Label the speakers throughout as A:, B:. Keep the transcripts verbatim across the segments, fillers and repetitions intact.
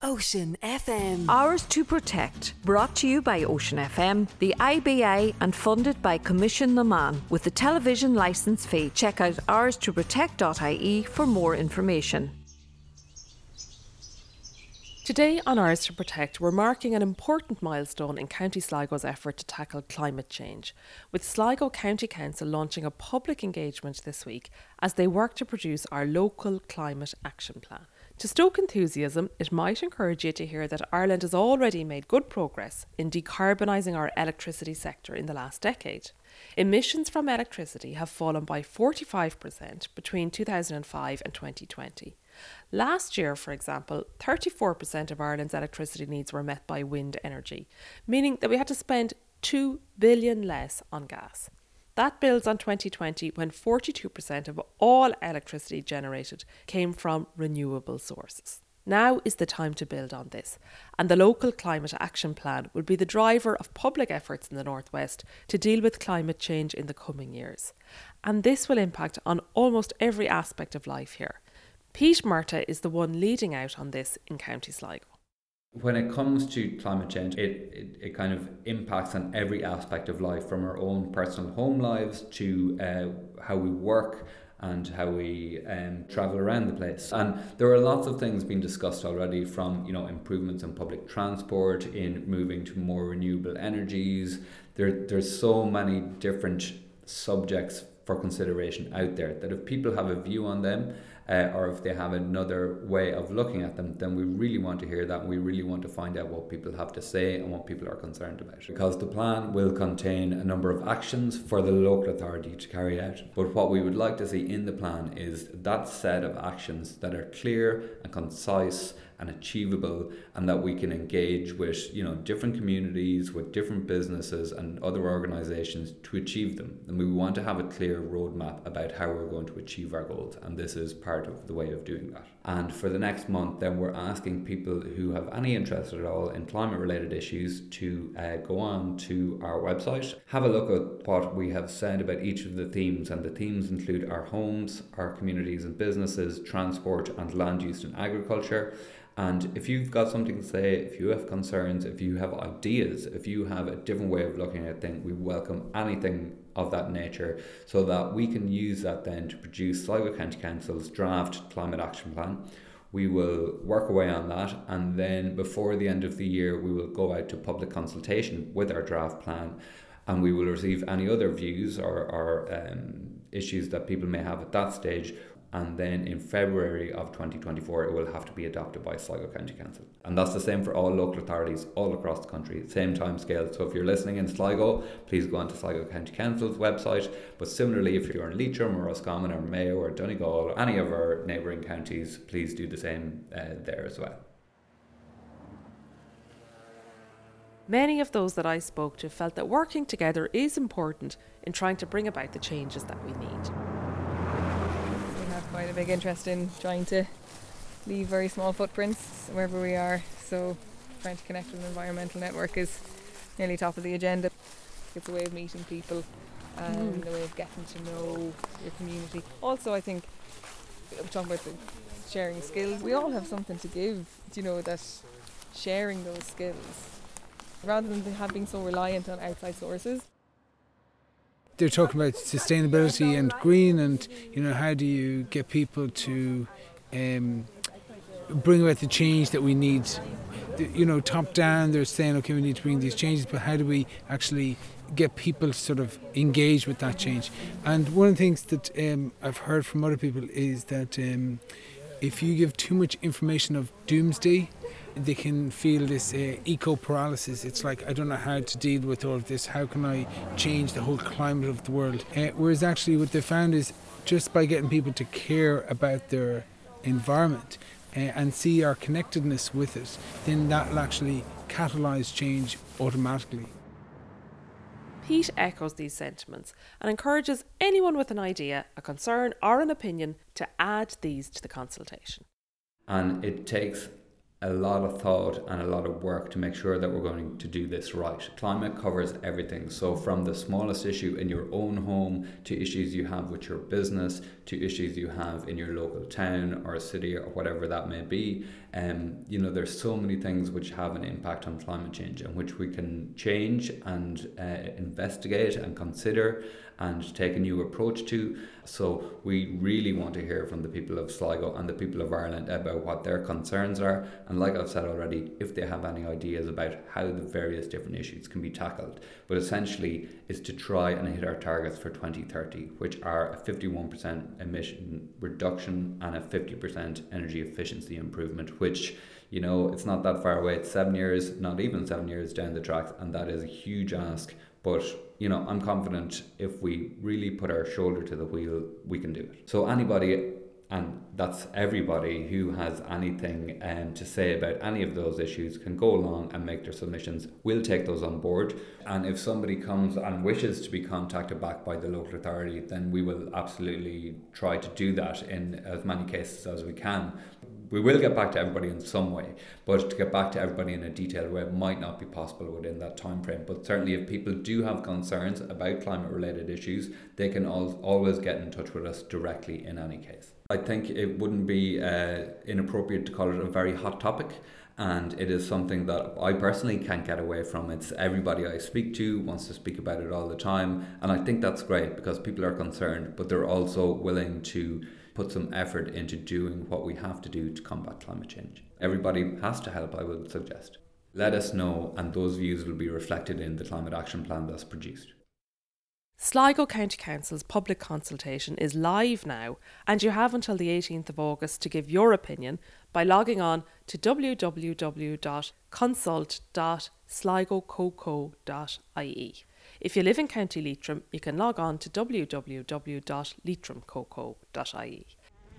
A: Ocean F M.
B: Ours to Protect, brought to you by Ocean F M, the I B A, and funded by Commission Naman with the television licence fee. Check out ours to protect dot I E for more information.
C: Today on Ours to Protect, we're marking an important milestone in County Sligo's effort to tackle climate change, with Sligo County Council launching a public engagement this week as they work to produce our local climate action plan. To stoke enthusiasm, it might encourage you to hear that Ireland has already made good progress in decarbonising our electricity sector in the last decade. Emissions from electricity have fallen by forty-five percent between two thousand five and twenty twenty. Last year, for example, thirty-four percent of Ireland's electricity needs were met by wind energy, meaning that we had to spend two billion dollars less on gas. That builds on twenty twenty, when forty-two percent of all electricity generated came from renewable sources. Now is the time to build on this, and the local climate action plan will be the driver of public efforts in the Northwest to deal with climate change in the coming years. And this will impact on almost every aspect of life here. Pete Murtagh is the one leading out on this in County Sligo.
D: When it comes to climate change, it, it, it kind of impacts on every aspect of life, from our own personal home lives to uh, how we work and how we um, travel around the place. And there are lots of things being discussed already, from, you know, improvements in public transport, in moving to more renewable energies. There, there's so many different subjects for consideration out there that if people have a view on them, Uh, or if they have another way of looking at them, then we really want to hear that, and we really want to find out what people have to say and what people are concerned about. Because the plan will contain a number of actions for the local authority to carry out. But what we would like to see in the plan is that set of actions that are clear and concise and achievable, and that we can engage with, you know, different communities, with different businesses and other organisations to achieve them. And we want to have a clear roadmap about how we're going to achieve our goals, and this is part of the way of doing that. And for the next month, then we're asking people who have any interest at all in climate related issues to uh, go on to our website, have a look at what we have said about each of the themes, and the themes include our homes, our communities and businesses, transport and land use and agriculture. And if you've got something to say, if you have concerns, if you have ideas, if you have a different way of looking at things, we welcome anything of that nature, so that we can use that then to produce Sligo County Council's draft climate action plan. We will work away on that, and then before the end of the year we will go out to public consultation with our draft plan, and we will receive any other views or, or um, issues that people may have at that stage. And then in February of twenty twenty-four, it will have to be adopted by Sligo County Council. And that's the same for all local authorities all across the country, same time scale. So if you're listening in Sligo, please go on to Sligo County Council's website. But similarly, if you're in Leitrim or Roscommon or Mayo or Donegal or any of our neighbouring counties, please do the same uh, there as well.
C: Many of those that I spoke to felt that working together is important in trying to bring about the changes that we need.
E: Quite a big interest in trying to leave very small footprints wherever we are, so trying to connect with an environmental network is nearly top of the agenda. It's a way of meeting people and mm. a way of getting to know your community. Also, I think we're talking about the sharing skills. We all have something to give, you know, that sharing those skills rather than have being so reliant on outside sources.
F: They're talking about sustainability and green, and, you know, how do you get people to um, bring about the change that we need. You know, top down they're saying, okay, we need to bring these changes, but how do we actually get people sort of engaged with that change? And one of the things that um, I've heard from other people is that um, if you give too much information of doomsday, they can feel this uh, eco-paralysis. It's like, I don't know how to deal with all of this. How can I change the whole climate of the world? Uh, whereas actually what they found is just by getting people to care about their environment uh, and see our connectedness with it, then that will actually catalyse change automatically.
C: Pete echoes these sentiments and encourages anyone with an idea, a concern or an opinion to add these to the consultation.
D: And it takes a lot of thought and a lot of work to make sure that we're going to do this right. Climate covers everything. So from the smallest issue in your own home to issues you have with your business to issues you have in your local town or city or whatever that may be. Um, you know, there's so many things which have an impact on climate change and which we can change and uh, investigate and consider and take a new approach to. So we really want to hear from the people of Sligo and the people of Ireland about what their concerns are. And like I've said already, if they have any ideas about how the various different issues can be tackled. But essentially is to try and hit our targets for twenty thirty, which are a fifty-one percent emission reduction and a fifty percent energy efficiency improvement, which, you know, it's not that far away. It's seven years, not even seven years down the track. And that is a huge ask. But, you know, I'm confident if we really put our shoulder to the wheel, we can do it. So anybody, and that's everybody who has anything um, to say about any of those issues, can go along and make their submissions. We'll take those on board. And if somebody comes and wishes to be contacted back by the local authority, then we will absolutely try to do that in as many cases as we can. We will get back to everybody in some way, but to get back to everybody in a detailed way might not be possible within that time frame. But certainly if people do have concerns about climate related issues, they can al- always get in touch with us directly in any case. I think it wouldn't be uh, inappropriate to call it a very hot topic, and it is something that I personally can't get away from. It's everybody I speak to wants to speak about it all the time, and I think that's great because people are concerned, but they're also willing to put some effort into doing what we have to do to combat climate change. Everybody has to help, I would suggest. Let us know, and those views will be reflected in the climate action plan that's produced.
C: Sligo County Council's public consultation is live now, and you have until the eighteenth of August to give your opinion by logging on to w w w dot consult dot sligo co co dot i e. If you live in County Leitrim, you can log on to w w w dot leitrim co co dot i e.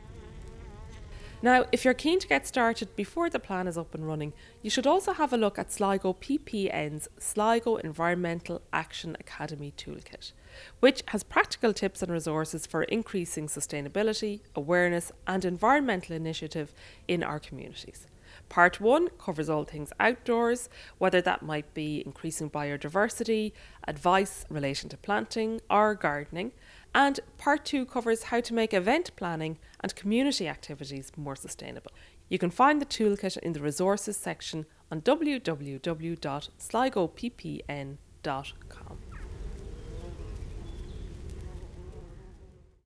C: Now, if you're keen to get started before the plan is up and running, you should also have a look at Sligo P P N's Sligo Environmental Action Academy Toolkit, which has practical tips and resources for increasing sustainability, awareness and environmental initiative in our communities. Part one covers all things outdoors, whether that might be increasing biodiversity, advice in relation to planting or gardening, and part two covers how to make event planning and community activities more sustainable. You can find the toolkit in the resources section on w w w dot sligo p p n dot com.